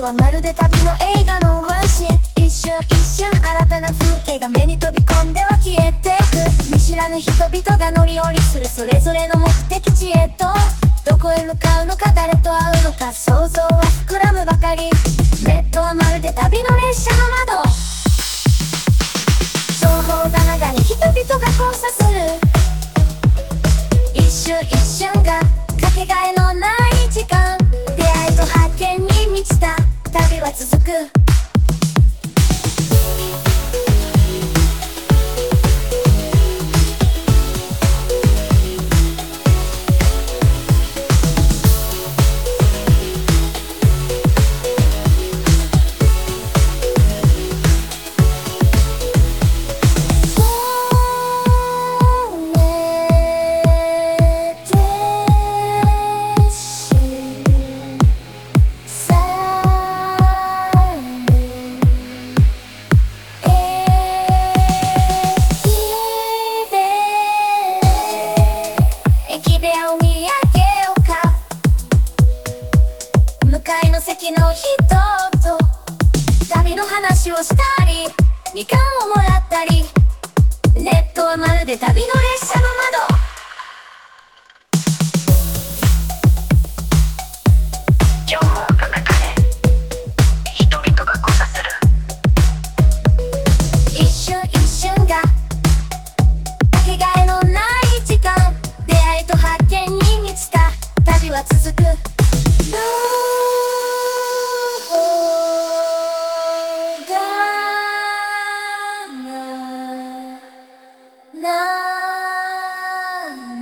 はまるで旅の映画のワンシーン。一瞬一瞬新たな風景が目に飛び込んでは消えてく。見知らぬ人々が乗り降りするそれぞれの目的地へと、どこへ向かうのか誰と会うのか想像は膨らむばかり。ネットはまるで旅の列車の窓、情報棚田に人々が交差する。一瞬一瞬がかけがえのない時間、出会いと発見に満ちた旅は続く。向かいの席の人と旅の話をしたり、みかんをもらったり。ネットはまるで旅の列車の窓、情報の中で人々が交差する。一瞬一瞬がかけがえのない時間、出会いと発見に満ちた旅は続く。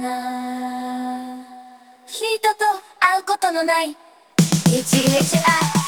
人と会うことのない一日